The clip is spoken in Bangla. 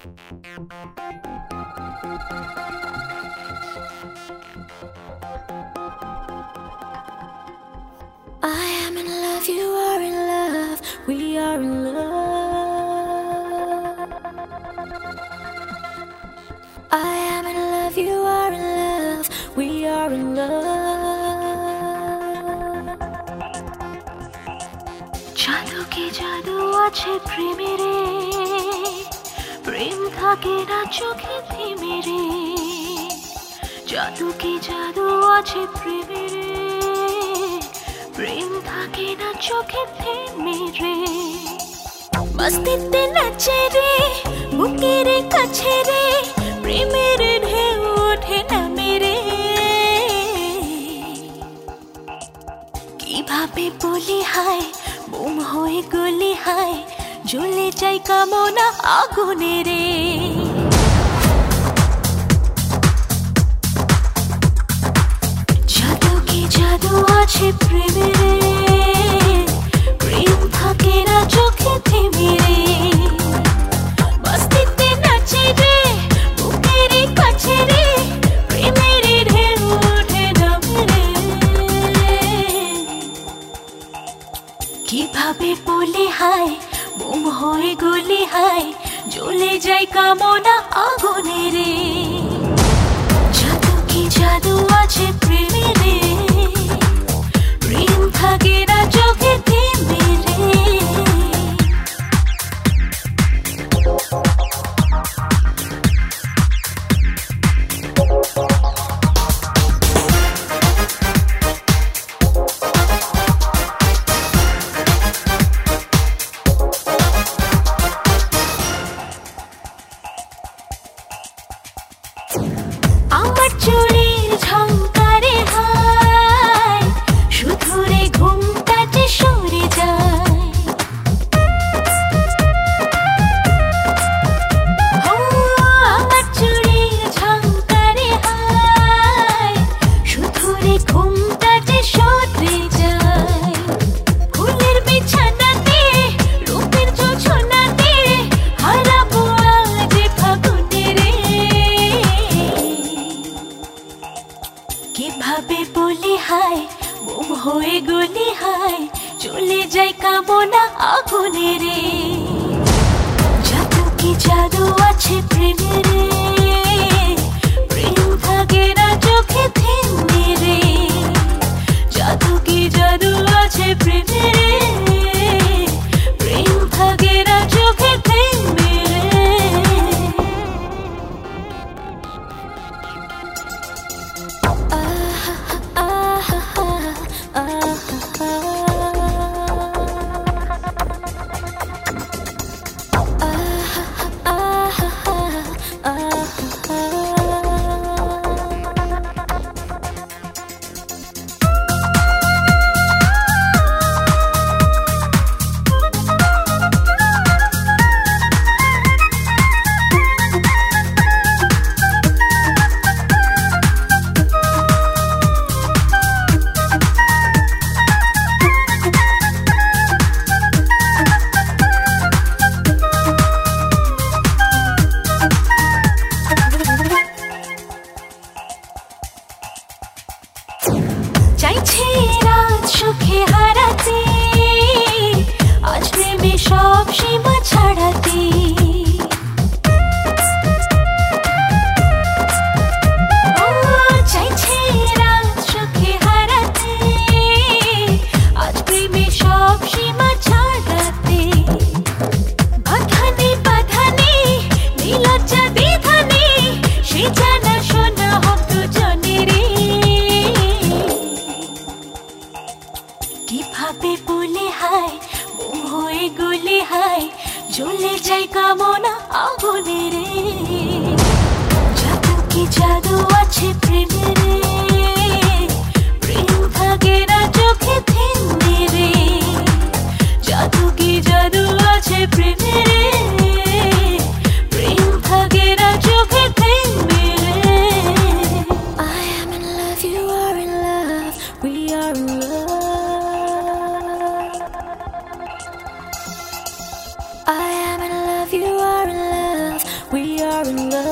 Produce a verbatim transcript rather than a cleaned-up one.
I am in love, you are in love, we are in love. I am in love, you are in love, we are in love. জাদু কি জাদু আছে প্রেমেরে, প্রেম থাকে না চোখে থিমেরে। জাদু কি জাদু আছে প্রেমেরে, প্রেম থাকে না চোখে থেমেরে। মস্তিতে নাচে রে বুকের কাছে রে, প্রেমের ঢেউ ওঠে না মেরে। কিভাবে বলি হায়, বুম হয়ে গলি হায়, জ্বলে যাই কামনা আগুনে রে। জাদু কি জাদু আছে প্রেমেরে, প্রেম থাকে না চোখে থেমেরে। মস্তিতে নাচে রে বুকের কাছে রে, প্রেমের ঢেউ ওঠে না মেরে। কিভাবে বলি হায়, বুম হয়ে গলি হায়, জ্বলে যাই কামনা আগুনে রে। জাদু কি জাদু আছে প্রেমেরে, প্রেম থাকে না চোখে থেমেরে। আমার চুড়ির ঝংকারে হায়, শুধু রে ঘুমটা যে সরে যায়। ও আমার চুড়ির ঝংকারে হায়, শুধু রে ঘুমটা যে সরে যায়। ফুলের বিছানাতে রূপের জোছনাতে, হারাবো আজ ফাগুনে রে। কিভাবে বলি হায়, বুম হয়ে গলি হায়, চলে যাই কামনা আগুনে রে। জাদু কি জাদু আছে প্রেমেরে, প্রেম থাকে না চোখে থেমেরে। জাদু কি জাদু আছে প্রেমেরে, প্রেম থাকে না চোখে থেমেরে। চাইছে রাত সুখে হারাতে, আজ প্রেমে সব সীমা ছাড়াতে। ও চাইছে রাত সুখে হারাতে, আজ প্রেমে সব সীমা ছাড়াতে। বাধানে বাধানে নীলজ্জা বিধানে, সে জানা শোনা হোক দুজনে রে। কিভাবে বলে হায়, বুম হয়ে গলি হায়, জ্বলে যাই কামনা আগুনে রে। জাদু কি জাদু আছে প্রেমেরে, প্রেম থাকে না চোখে থেমেরে। জাদু কি জাদু আছে প্রেমেরে, প্রেম থাকে না চোখে থেমেরে। I am in love, you are in love, we are in love. I am in love, you are in love, we are in love.